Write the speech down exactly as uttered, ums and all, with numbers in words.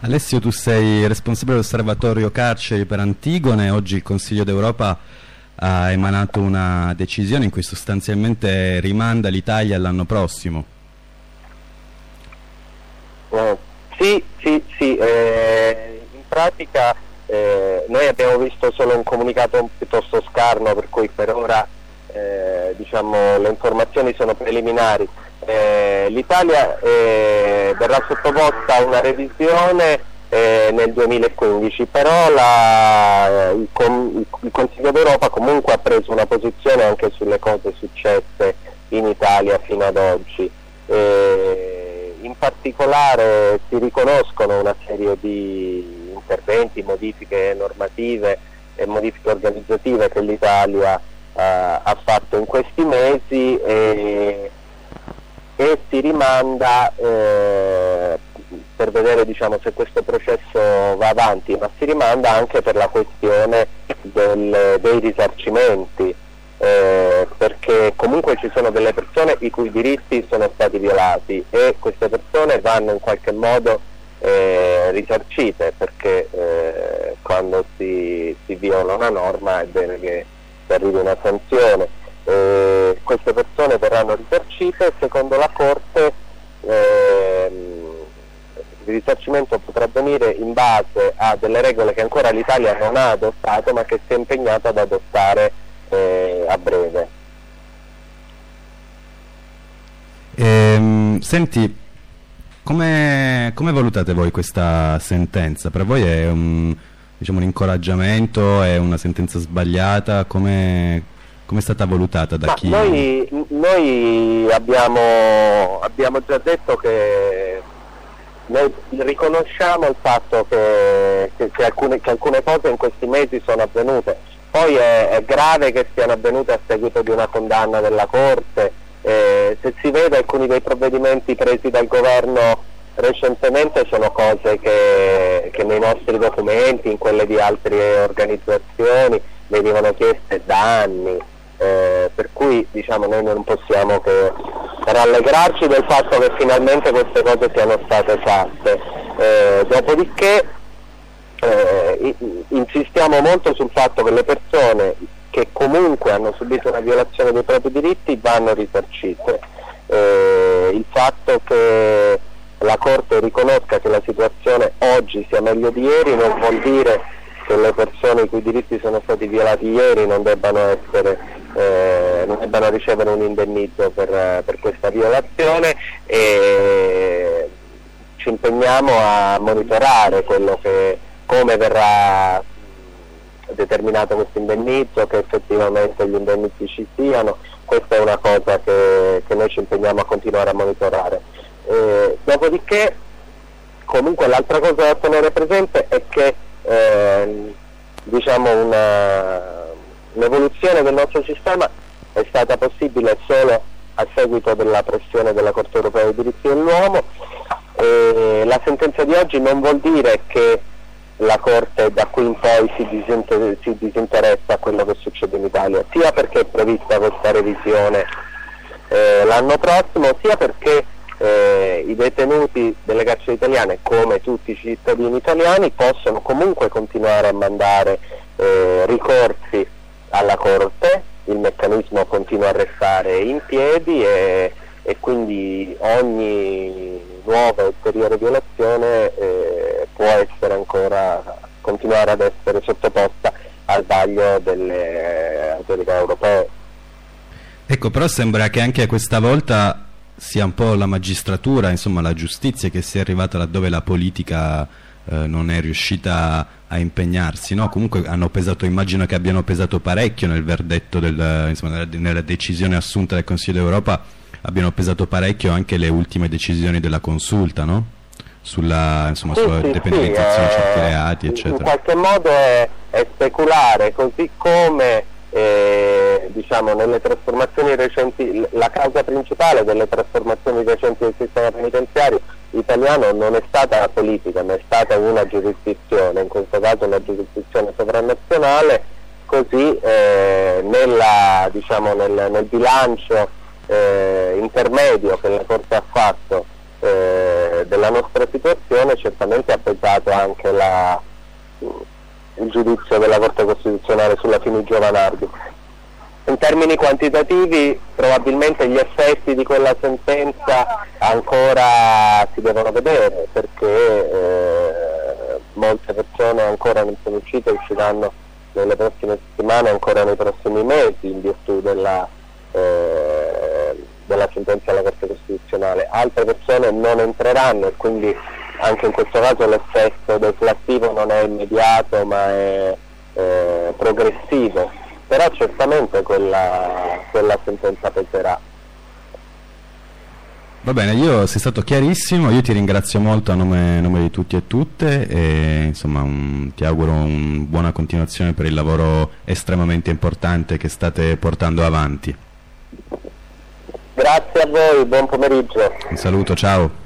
Alessio, tu sei responsabile dell'osservatorio carceri per Antigone. Oggi il Consiglio d'Europa ha emanato una decisione in cui sostanzialmente rimanda l'Italia all'anno prossimo. Eh, sì, sì, sì, eh, in pratica eh, noi abbiamo visto solo un comunicato piuttosto scarno, per cui per ora eh, diciamo, le informazioni sono preliminari. Eh, L'Italia eh, verrà sottoposta a una revisione eh, nel duemilaquindici, però la, il, il, il Consiglio d'Europa comunque ha preso una posizione anche sulle cose successe in Italia fino ad oggi. Eh, in particolare si riconoscono una serie di interventi, modifiche normative e modifiche organizzative che l'Italia eh, ha fatto in questi mesi e e si rimanda eh, per vedere diciamo, se questo processo va avanti, ma si rimanda anche per la questione del, dei risarcimenti, eh, perché comunque ci sono delle persone i cui diritti sono stati violati e queste persone vanno in qualche modo eh, risarcite, perché eh, quando si, si viola una norma è bene che arrivi una sanzione. Eh, queste persone verranno risarcite e secondo la Corte ehm, il risarcimento potrà avvenire in base a delle regole che ancora l'Italia non ha adottato ma che si è impegnata ad adottare eh, a breve. Ehm, senti, come, come valutate voi questa sentenza? Per voi è un, diciamo, un incoraggiamento, è una sentenza sbagliata? Come... Come è stata valutata da Ma chi? Noi, noi abbiamo, abbiamo già detto che noi riconosciamo il fatto che, che, che, alcune, che alcune cose in questi mesi sono avvenute. Poi è, è grave che siano avvenute a seguito di una condanna della Corte. Eh, se si vede alcuni dei provvedimenti presi dal governo recentemente sono cose che, che nei nostri documenti, in quelle di altre organizzazioni, venivano chieste da anni. Eh, per cui diciamo noi non possiamo che rallegrarci del fatto che finalmente queste cose siano state fatte. Eh, dopodiché eh, insistiamo molto sul fatto che le persone che comunque hanno subito una violazione dei propri diritti vanno risarcite. Eh, il fatto che la Corte riconosca che la situazione oggi sia meglio di ieri non vuol dire che le persone i cui diritti sono stati violati ieri non debbano essere Eh, non debbano ricevere un indennizzo per, per questa violazione, e ci impegniamo a monitorare quello che, come verrà determinato questo indennizzo, che effettivamente gli indennizi ci siano. Questa è una cosa che, che noi ci impegniamo a continuare a monitorare. Eh, dopodiché comunque l'altra cosa da tenere presente è che eh, diciamo una l'evoluzione del nostro sistema è stata possibile solo a seguito della pressione della Corte Europea dei diritti dell'uomo. E la sentenza di oggi non vuol dire che la Corte da qui in poi si, disinter- si disinteressa a quello che succede in Italia, sia perché è prevista questa revisione eh, l'anno prossimo, sia perché eh, i detenuti delle carceri italiane, come tutti i cittadini italiani, possono comunque continuare a mandare eh, ricorsi alla Corte. Il meccanismo continua a restare in piedi e, e quindi ogni nuova e ulteriore violazione eh, può essere ancora, continuare ad essere sottoposta al vaglio delle autorità europee. Ecco, però sembra che anche questa volta sia un po' la magistratura, insomma la giustizia, che sia arrivata laddove la politica eh, non è riuscita a impegnarsi, no? Comunque hanno pesato, immagino che abbiano pesato parecchio nel verdetto, del, insomma, nella, nella decisione assunta dal Consiglio d'Europa, abbiano pesato parecchio anche le ultime decisioni della Consulta, no? Sulla, insomma, sì, sulla sì, depenalizzazione di sì, certi eh, reati, eccetera. In qualche modo è, è speculare, così come eh, diciamo nelle trasformazioni recenti, la causa principale delle trasformazioni recenti del sistema penitenziario italiano non è stata la politica, ma è stata una giurisdizione, in questo caso una giurisdizione sovranazionale. Così eh, nella, diciamo, nel, nel bilancio eh, intermedio che la Corte ha fatto eh, eh, della nostra situazione certamente ha pesato anche la, il giudizio della Corte Costituzionale sulla Fini Giovanardi. In termini quantitativi probabilmente gli effetti di quella sentenza ancora si devono vedere, perché eh, molte persone ancora non sono uscite, usciranno nelle prossime settimane, ancora nei prossimi mesi, in virtù della, eh, della sentenza della Corte Costituzionale. Altre persone non entreranno e quindi anche in questo caso l'effetto deflattivo non è immediato ma è eh, progressivo. Però certamente quella, quella sentenza peserà. Va bene, io sei stato chiarissimo, io ti ringrazio molto a nome, a nome di tutti e tutte e insomma un, ti auguro una buona continuazione per il lavoro estremamente importante che state portando avanti. Grazie a voi, buon pomeriggio. Un saluto, ciao.